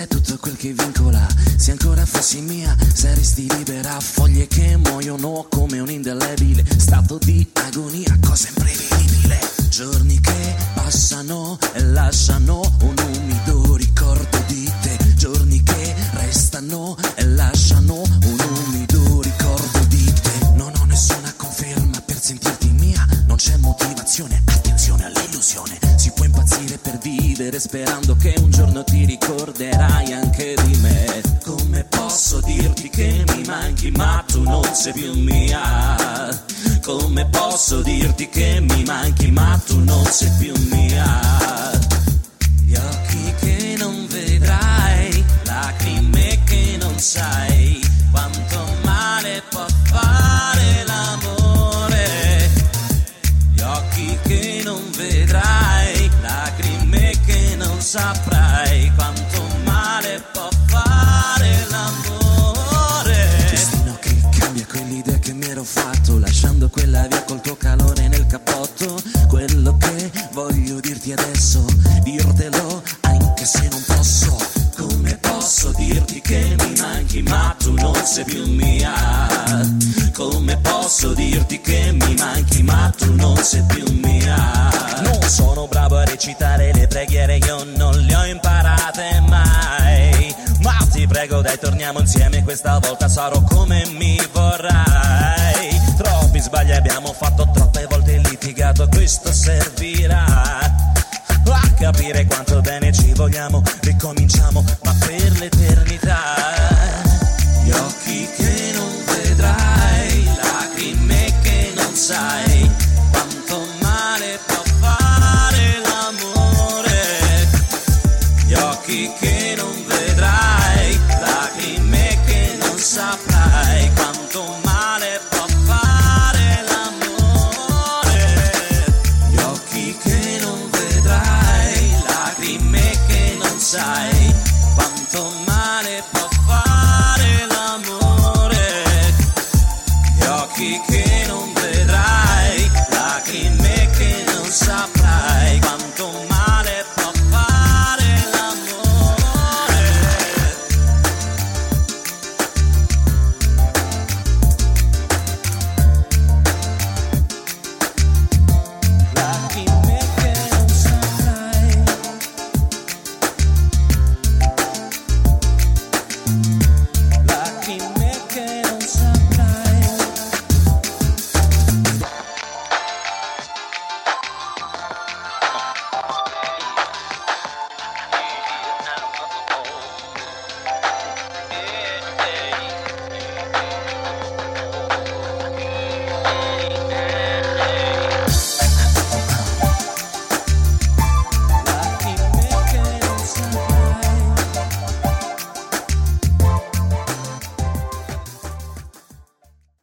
sei tutto quel che vincola. Se ancora fossi mia saresti libera. Foglie che muoiono come un indelebile stato di agonia, cosa imprevedibile. Giorni che passano e lasciano un umido ricordo di te. Giorni che restano e lasciano un umido ricordo di te. Non ho nessuna conferma per sentirti mia. Non c'è motivazione, attenzione all'illusione. Si può impazzire per vivere sperando che un giorno ti ricorderai anche di me. Come posso dirti che mi manchi ma tu non sei più mia? Come posso dirti che mi manchi ma tu non sei più mia? Gli occhi che non vedrai, lacrime che non sai, quanto male può fare l'amore. Gli occhi che non vedrai, lacrime che non saprai, quanto male può fare l'amore. Destino che cambia quell'idea che mi ero fatto, lasciando quella via col tuo calore nel cappotto. Quello che voglio dirti adesso, dirtelo anche se non posso. Come posso dirti che mi manchi ma tu non sei più mia? Come posso dirti che mi manchi ma tu non sei più mia? Non sono bravo a recitare le preghiere, io non le ho imparate mai. Ma ti prego dai torniamo insieme, questa volta sarò come mi vorrai. Troppi sbagli abbiamo fatto, troppe volte litigato, questo servirà a capire quanto bene ci vogliamo.